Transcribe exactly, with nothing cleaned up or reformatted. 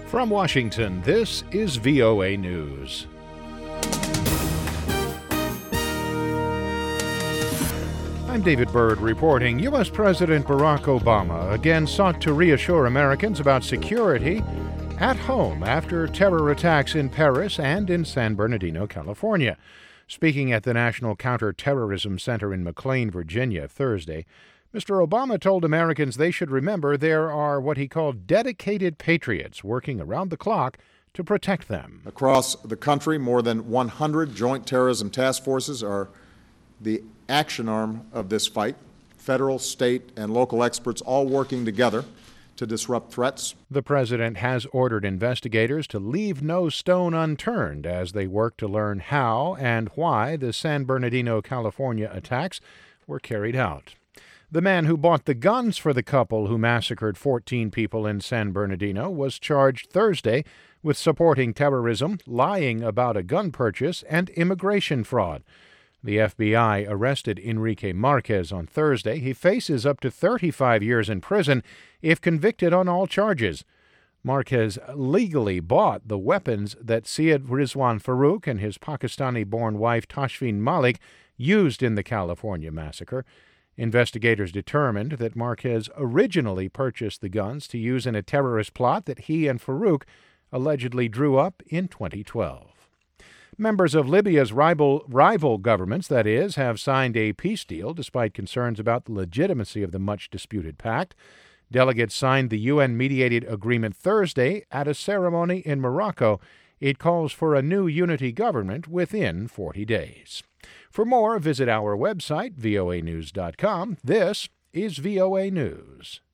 From Washington, this is V O A News. I'm David Byrd reporting. U S. President Barack Obama again sought to reassure Americans about security at home after terror attacks in Paris and in San Bernardino, California. Speaking at the National Counterterrorism Center in McLean, Virginia, Thursday, Mister Obama told Americans they should remember there are what he called dedicated patriots working around the clock to protect them. Across the country, more than one hundred joint terrorism task forces are the action arm of this fight. Federal, state, and local experts all working together to disrupt threats. The president has ordered investigators to leave no stone unturned as they work to learn how and why the San Bernardino, California attacks were carried out. The man who bought the guns for the couple who massacred fourteen people in San Bernardino was charged Thursday with supporting terrorism, lying about a gun purchase, and immigration fraud. The F B I arrested Enrique Marquez on Thursday. He faces up to thirty-five years in prison if convicted on all charges. Marquez legally bought the weapons that Syed Rizwan Farook and his Pakistani-born wife Tashfeen Malik used in the California massacre. Investigators determined that Marquez originally purchased the guns to use in a terrorist plot that he and Farouk allegedly drew up in twenty twelve. Members of Libya's rival, rival governments, that is, have signed a peace deal despite concerns about the legitimacy of the much-disputed pact. Delegates signed the U N-mediated agreement Thursday at a ceremony in Morocco. It calls for a new unity government within forty days. For more, visit our website, V O A news dot com. This is V O A News.